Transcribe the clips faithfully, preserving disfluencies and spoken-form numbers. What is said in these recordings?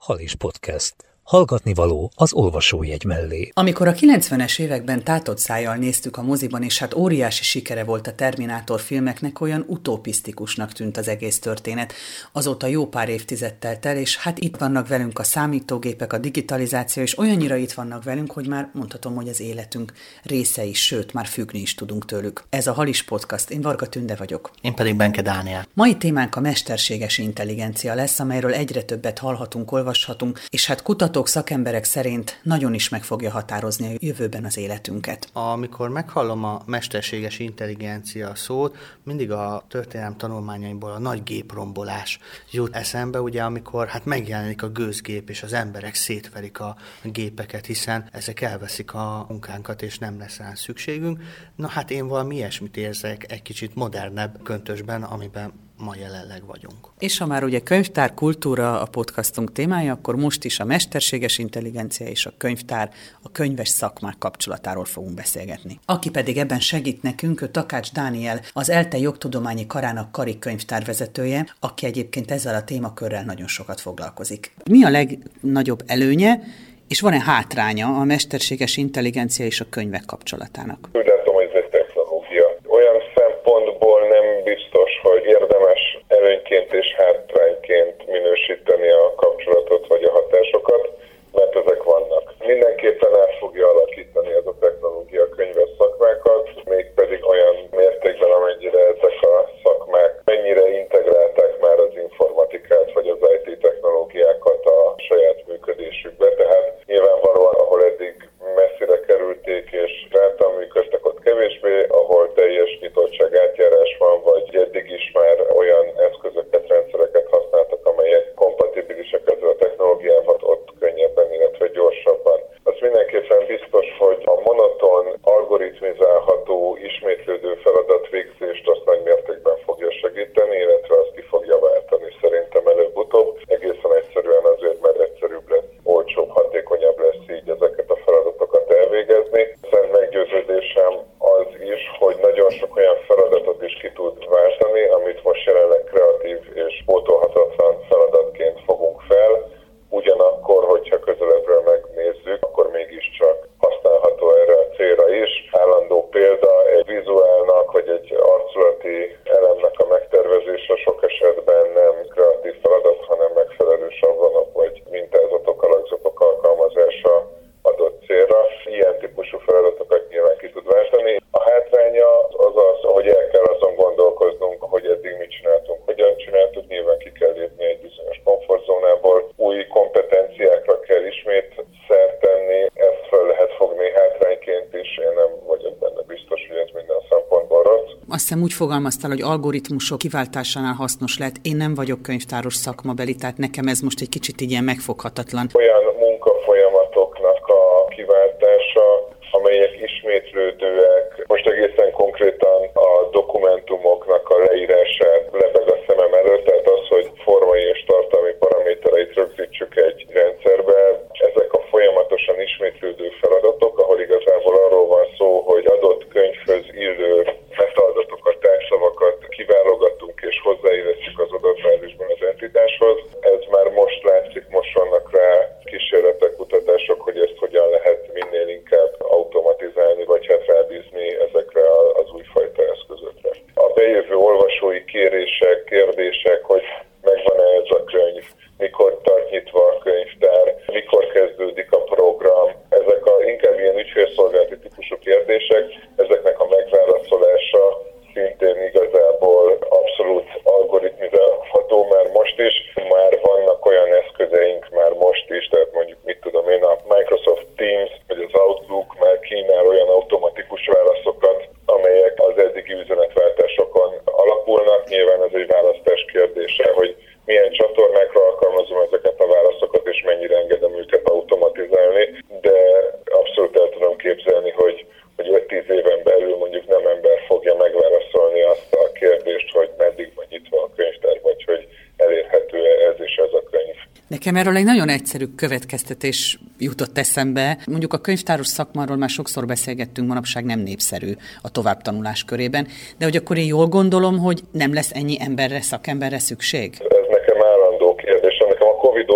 Halis Podcast. Hallgatni való az olvasójegy mellé. Amikor a kilencvenes években tátott szájjal néztük a moziban, és hát óriási sikere volt a Terminátor filmeknek, olyan utopisztikusnak tűnt az egész történet. Azóta jó pár évtized telt el, és hát itt vannak velünk a számítógépek, a digitalizáció, és olyannyira itt vannak velünk, hogy már mondhatom, hogy az életünk részei, sőt, már függni is tudunk tőlük. Ez a Halis Podcast, én Varga Tünde vagyok. Én pedig Benke Dániel. Mai témánk a mesterséges intelligencia lesz, amelyről egyre többet hallhatunk, olvashatunk, és hát kutatók, szakemberek szerint nagyon is meg fogja határozni a jövőben az életünket. Amikor meghallom a mesterséges intelligencia szót, mindig a történelem tanulmányaimból a nagy géprombolás jut eszembe, ugye, amikor hát megjelenik a gőzgép, és az emberek szétverik a gépeket, hiszen ezek elveszik a munkánkat, és nem lesz rá szükségünk. Na hát én valami ilyesmit érzek egy kicsit modernebb köntösben, amiben ma jelenleg vagyunk. És ha már ugye könyvtár kultúra a podcastunk témája, akkor most is a mesterséges intelligencia és a könyvtár, a könyves szakmák kapcsolatáról fogunk beszélgetni. Aki pedig ebben segít nekünk, ő Takács Dániel, az ELTE Jogtudományi Karának kari könyvtárvezetője, aki egyébként ezzel a témakörrel nagyon sokat foglalkozik. Mi a legnagyobb előnye, és van-e hátránya a mesterséges intelligencia és a könyvek kapcsolatának? Úgy látom, hogy ez egy technológia. Olyan szempontból nem biztos, hogy érdemes előnyként és hátrányként minősíteni a kapcsolatot vagy a hatásokat, mert ezek vannak. Mindenképpen át fogja alakítani ez a technológia a könyves szakmákat, mégpedig olyan mértékben, amennyire ezek a szakmák mennyire integrálták már az informatikát vagy az i té technológiákat a saját működésükbe. Tehát nyilvánvalóan, ahol eddig messzire kerülték és rátan működtek, ott kevésbé, ahol teljes nyitottság, átjárás van, vagy eddig is már olyan eszközöket, rendszereket használtak, amelyek kompatibilisek ezzel a technológiával, ott könnyebben, illetve gyorsabban. Az mindenképpen biztos, hogy a monoton, algoritmizálható, ismétlődő feladatvégzést azt nagy mértékben fogja segíteni, illetve azt ki fogja váltani szerintem előbb-utóbb. Egészen egyszerűen azért, mert egyszerűbb lesz, olcsóbb, hatékonyabb lesz így ezeket a feladatokat elvégezni. Szent meggyőződésem az is, hogy nagyon sok olyan feladatot is ki tud váltani, amit most jelenleg kreatív és pótolhatatlan feladatként fogunk fel. Ugyanakkor, hogyha közelebbről megnézzük, akkor mégiscsak használható erre a célra is. Állandó példa egy vizuálnak, vagy egy arculati elemnek a megtervezése sok esetben nem kreatív feladat, hanem megfelelő sablonok vagy mintázatok, alakzatok alkalmazása adott célra. Ilyen típusú feladatokat nyilván ki tud váltani. A hátránya az az, hogy el kell azon gondolkoznunk, hogy eddig mit csináltunk, hogyan csináltuk, nyilván ki kell lépni egy bizonyos komfortzónából, új kompetenciákra kell ismét szert tenni, ezt fel lehet fogni hátrányként is, én nem vagyok benne biztos, hogy ez minden szempontból rossz. Azt hiszem úgy fogalmaztál, hogy algoritmusok kiváltásánál hasznos lehet. Én nem vagyok könyvtáros szakmabeli, tehát nekem ez most egy kicsit így ilyen megfoghatatlan. Olyan munkafolyamatoknak a kiváltása, amelyek ismétlődőek, most egészen konkrétan a dokumentumoknak a leírását lebeg a szemem előtt, tehát az, hogy formai és tartalmi paramétereit rögzítsük egy rendszerbe, ezek a folyamatosan ismétlődő feladatok, ahol igazából arról van szó, hogy adott könyvhöz illő metaadatokat, tárgyszavakat kiválogatunk és hozzáillesztjük az adatbázisban az entitáshoz. Ez már most látszik, most vannak rá kísérletek, kutatások, hogy ezt hogyan lehet minél inkább automatizálni, vagy hát rábízni ezekre az újfajta eszközökre. A bejövő olvasói kérések, kérdések, hogy megvan-e ez a könyv, mikor tart nyitva a könyvtár, mikor kezdődik a program, ezek a inkább ilyen ügyfélszolgálati típusú kérdések, ezeknek a megválaszolása szintén igazából abszolút algoritmizálható már most is. Már vannak olyan eszközeink már most is, tehát mondjuk mit tudom én, a Microsoft Teams vagy az Outlook már kínál olyan automatikus válaszokat, amelyek az eddigi üzenetváltásokon alapulnak. Nyilván ez egy választás kérdése, hogy milyen csatornákra alkalmazom ezeket a válaszokat, és mennyire engedem őket automatizálni, de abszolút el tudom képzelni, hogy hogy öt-tíz éven belül mondjuk nem ember fogja megválaszolni azt a kérdést, hogy meddig van nyitva a könyvtár, vagy hogy elérhető ez és ez a könyv. Nekem erről egy nagyon egyszerű következtetés jutott eszembe. Mondjuk a könyvtáros szakmáról már sokszor beszélgettünk, manapság nem népszerű a továbbtanulás körében, de hogy akkor én jól gondolom, hogy nem lesz ennyi emberre, szakemberre szükség? Ez nekem állandó kérdés. Nekem a Covid óta meg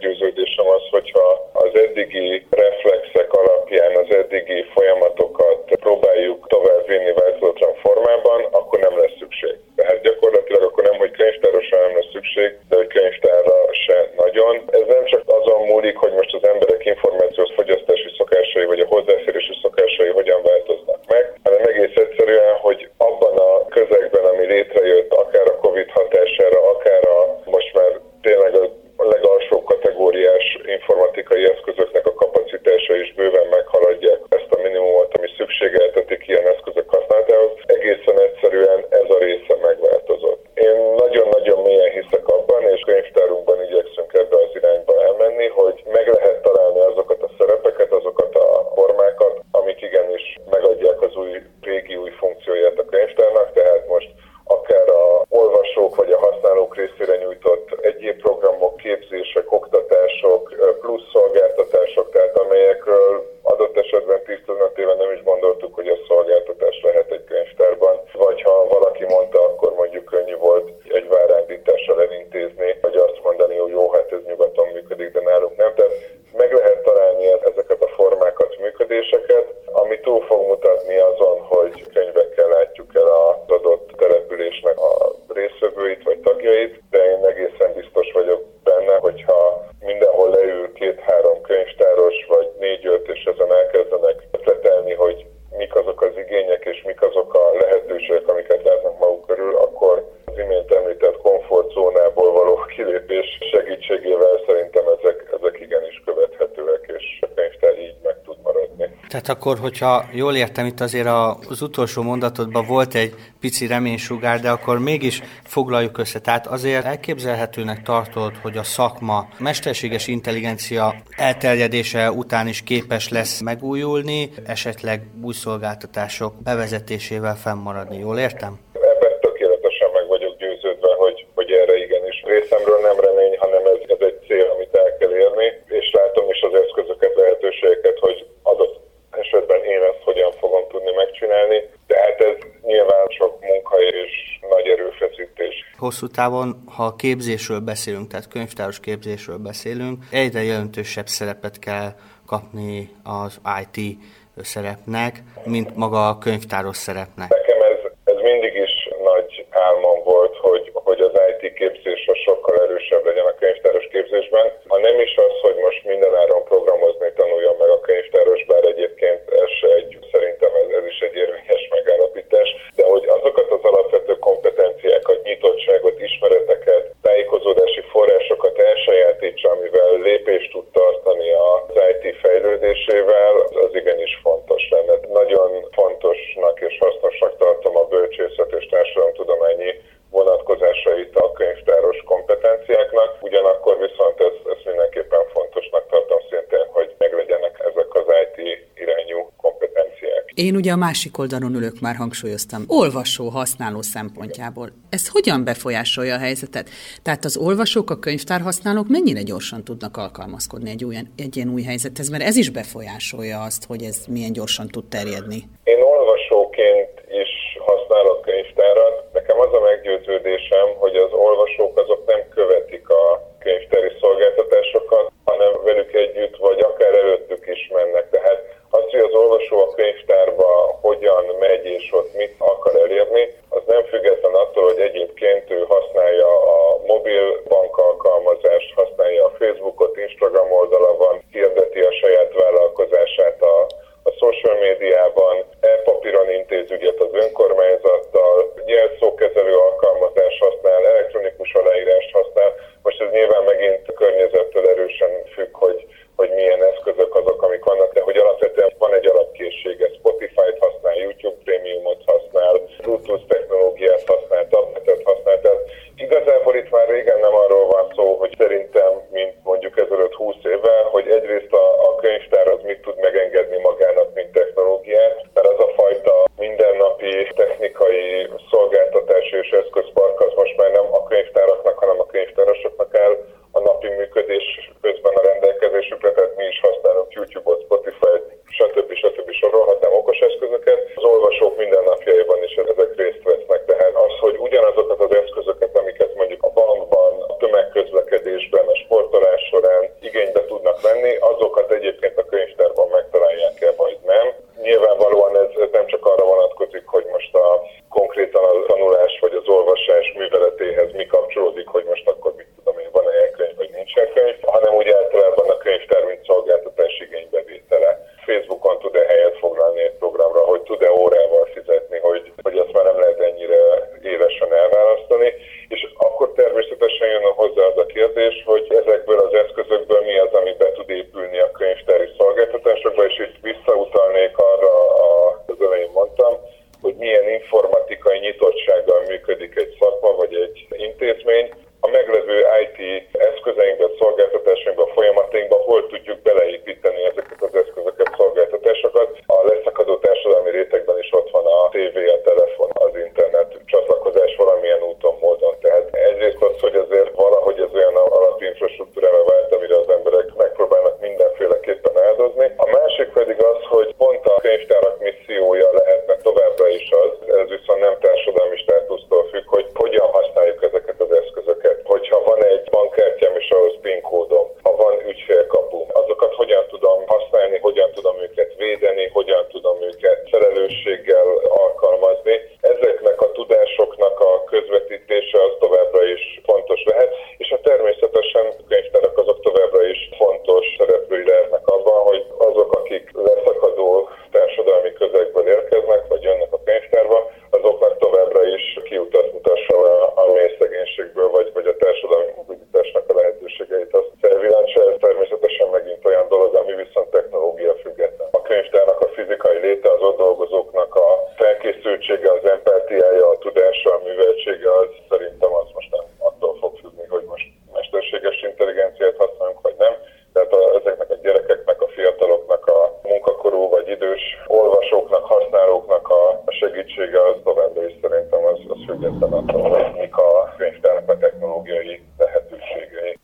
meggyőződésem az, hogyha az eddigi reflexek alapján az eddigi folyamatokat próbáljuk tovább vinni változatlan formában, akkor nem lesz szükség. Tehát gyakorlatilag akkor nem, hogy könyvtárosra nem lesz szükség, de hogy könyvtárra se nagyon. Ez nem csak azon múlik, hogy most az emberek információs fogyasztási szokásai vagy a hozzáférési szokásai hogyan változnak meg, hanem egész egyszerűen, hogy abban a közegben, ami létrejött, akár a Covid hatására, akár a most már tényleg a legalsó kategóriás informatikai eszközöknek a kapacitása is bőven meghaladják ezt a minimumot, ami szükségeltetik ilyen eszközök használatához. Egészen egyszerűen ez a része megváltozott. Én nagyon-nagyon mélyen hiszek abban, és könyvtárunkban igyekszünk ebbe az irányba elmenni, hogy meg lehet találni azokat a szerepeket, azokat a formákat, amik igenis megadják az új, régi új funkcióját a könyvtárnak, tehát most akár a olvasók vagy a használók részére nyújtott egyéb programok, képzések, oktatások, plusz szolgáltatások, tehát amelyekről adott esetben tíz-tizenöt éve nem is gondoltuk, hogy ez szolgáltatás lehet egy könyvtárban, vagy ha valaki mondta, akkor mondjuk könnyű volt egy várándítással elintézni, vagy azt mondani, hogy jó, hát ez nyugaton működik, de nálunk nem. Tehát meg lehet találni ezeket a formákat, működéseket, ami túl fog mutatni azon, hogy könyvekkel látjuk el az adott településnek a résztvevőit vagy tagjait, de én egészen biztos vagyok benne, hogyha mindenhol leül két-három könyvtáros, vagy négy-öt, és ezen elkezdenek ötletelni, hogy mik azok az igények, és mik azok a lehetőségek, amiket látnak maguk körül, akkor az imént említett komfortzónából való kilépés segítségével szerintem ezek, ezek igenis követhetőek, és a könyvtár így meg tud maradni. Tehát akkor, hogyha jól értem, itt azért az utolsó mondatodban volt egy pici reménysugár, de akkor mégis foglaljuk össze. Tehát azért elképzelhetőnek tartod, hogy a szakma mesterséges intelligencia elterjedése után is képes lesz megújulni, esetleg új szolgáltatások bevezetésével fennmaradni. Jól értem? Ebben tökéletesen meg vagyok győződve, hogy, hogy erre igenis részemről nem remény, hanem ez, ez egy cél, amit el kell érni, és látom is az eszközöket, lehetőségeket, hogy adott esetben én ezt hogyan fogom tudni megcsinálni, de hát ez nyilván sok munka és nagy erőfeszítés. Hosszú távon, ha a képzésről beszélünk, tehát könyvtáros képzésről beszélünk, egyre jelentősebb szerepet kell kapni az i té szerepnek, mint maga a könyvtáros szerepnek. Nekem ez, ez mindig is nagy álmom volt, hogy, hogy az i té képzés sokkal erősebb legyen a könyvtáros képzésben. Ha nem is az, hogy most mindenáron programozni tanuljon meg a könyvtáros, bár egyébként ez se egy, szerintem ez, ez is egy érvényes megállapítás, de hogy azokat az alapvető kompetenciákat, nyitottságot, ismereteket, tájékozódási forrásokat elsajátítsa, amivel lépést tud tartani az i té fejlődésével, az igenis fontos lenne. Nagyon fontosnak és hasznosnak tartom a bölcsészet és társadalomtudományi vonatkozásait a könyvtáros kompetenciáknak, ugyanakkor viszont ezt, ezt mindenképpen fontosnak tartom szintén, hogy meglegyenek ezek az i té irányú kompetenciák. Én ugye a másik oldalon ülök, már hangsúlyoztam. Olvasó, használó szempontjából. Ez hogyan befolyásolja a helyzetet? Tehát az olvasók, a könyvtárhasználók mennyire gyorsan tudnak alkalmazkodni egy, olyan, egy ilyen új helyzethez, mert ez is befolyásolja azt, hogy ez milyen gyorsan tud terjedni. Én olvasóként is használok könyvtárat. Nekem az a meggyőződésem, hogy az olvasók azok nem követik a könyvtári szolgáltatásokat, hanem velük együtt, vagy akár előttük is mennek. Tehát az, hogy az olvasó a könyvtárba hogyan megy és ott mit akar elérni, az nem független attól, hogy egyébként ő használja a mobil bank alkalmazást, használja a Facebookot, Instagram oldala van, hirdeti a saját vállalkozását a, a social médiában, e-papíron intéz ügyet az önkormányzattal, jelszókezelő alkalmazást használ, elektronikus aláírást használ. Most ez nyilván megint a környezettől erősen függ, hogy, hogy milyen eszközök azok, amik vannak, de hogy alapvetően van egy alapkészsége, Spotify-t használ, YouTube Premiumot használ, Bluetooth technológiát használ, tabletet használ. Tehát igazából itt már régen nem arról van szó, hogy szerintem, mint mondjuk ezelőtt húsz évvel,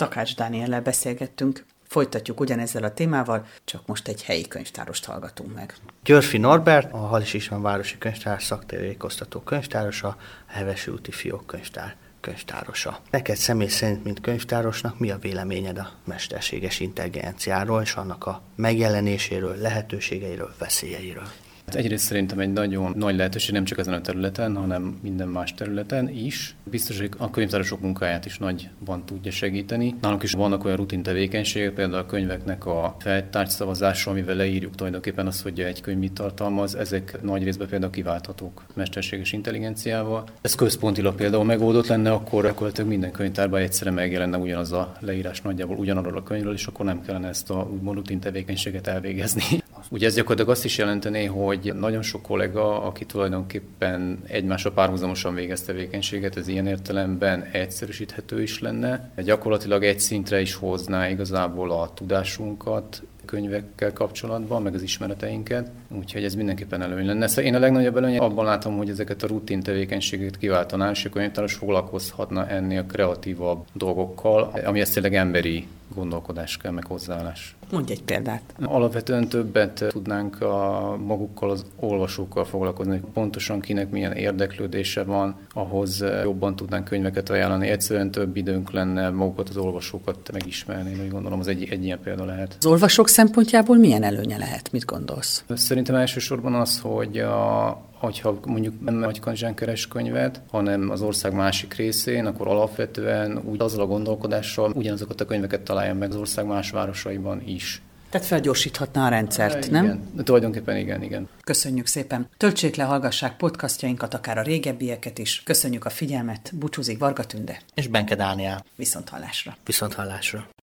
Takács Dániellel beszélgettünk. Folytatjuk ugyanezzel a témával, csak most egy helyi könyvtárost hallgatunk meg. Györfi Norbert, a Halis István városi könyvtár szaktájékoztató könyvtárosa, a Hevesi úti Fiók könyvtár könyvtárosa. Neked személy szerint, mint könyvtárosnak, mi a véleményed a mesterséges intelligenciáról és annak a megjelenéséről, lehetőségeiről, veszélyeiről? Egyrészt szerintem egy nagyon nagy lehetőség nem csak ezen a területen, hanem minden más területen is. Biztos, hogy a könyvtárosok munkáját is nagyban tudja segíteni. Nálunk is vannak olyan rutin tevékenységek, például a könyveknek a feltárgyszavazása, amivel leírjuk tulajdonképpen azt, hogy egy könyv mit tartalmaz. Ezek nagy részben például kiválthatók mesterséges intelligenciával. Ez központilag például megoldott lenne, akkor gyakorlatilag minden könyvtárban egyszerre megjelenne ugyanaz a leírás nagyjából ugyanarról a könyvről, és akkor nem kellene ezt a úgymond rutin tevékenységet elvégezni. Ugye ez gyakorlatilag azt is jelentené, hogy nagyon sok kollega, aki tulajdonképpen egymásra párhuzamosan végez tevékenységet, ez ilyen értelemben egyszerűsíthető is lenne. Gyakorlatilag egy szintre is hozná igazából a tudásunkat könyvekkel kapcsolatban, meg az ismereteinket, úgyhogy ez mindenképpen előny lenne. Szóval én a legnagyobb előny abban látom, hogy ezeket a rutin tevékenységeket kiváltaná, és a könyvtáros foglalkozhatna ennél kreatívabb dolgokkal, ami ezt tényleg emberi gondolkodás kell, meg hozzáállás. Mondj egy példát. Alapvetően többet tudnánk a magukkal, az olvasókkal foglalkozni, hogy pontosan kinek milyen érdeklődése van, ahhoz jobban tudnánk könyveket ajánlani. Egyszerűen több időnk lenne magukat, az olvasókat megismerni, úgy gondolom, az egy, egy ilyen példa lehet. Az olvasók szempontjából milyen előnye lehet? Mit gondolsz? Szerintem elsősorban az, hogy a hogyha mondjuk nem Nagykanizsán keres könyvet, hanem az ország másik részén, akkor alapvetően úgy azzal a gondolkodással ugyanazokat a könyveket találja meg az ország más városaiban is. Tehát felgyorsíthatná a rendszert, e, nem? Igen, tulajdonképpen igen, igen. Köszönjük szépen. Töltsék le, hallgassák podcastjainkat, akár a régebbieket is. Köszönjük a figyelmet. Búcsúzik Varga Tünde. És Benke Dániel. Viszonthallásra. Viszonthallásra.